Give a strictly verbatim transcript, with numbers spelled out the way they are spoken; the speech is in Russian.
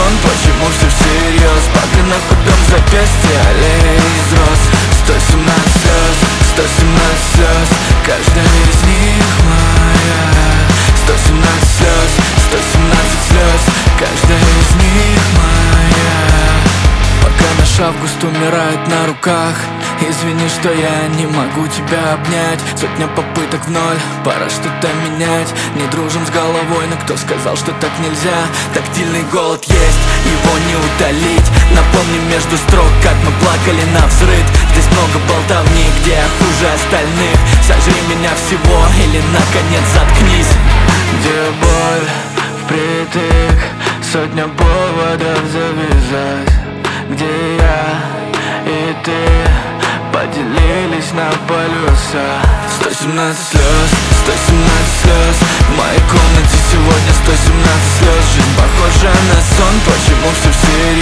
сон, почему все всерьез? Пока на худом запястье аллея из роз. Сто семнадцать слез, сто семнадцать слез, каждая из них моя. Сто семнадцать слез, сто семнадцать слез, каждая из них моя. Пока наш август умирает на руках, извини, что я не могу тебя обнять. Сотня попыток в ноль, пора что-то менять. Не дружим с головой, но кто сказал, что так нельзя? Тактильный голод есть, его не утолить. Напомни между строк, как мы плакали навзрыд. Здесь много болтовни, где я хуже остальных. Сожри меня всего или наконец заткнись. Где боль впритык, сотня поводов завязать. Где я и ты поделились на полюса. Сто семнадцать слез, сто семнадцать слез, в моей комнате сегодня сто семнадцать слез. Жизнь похожа на сон, почему все всерьез?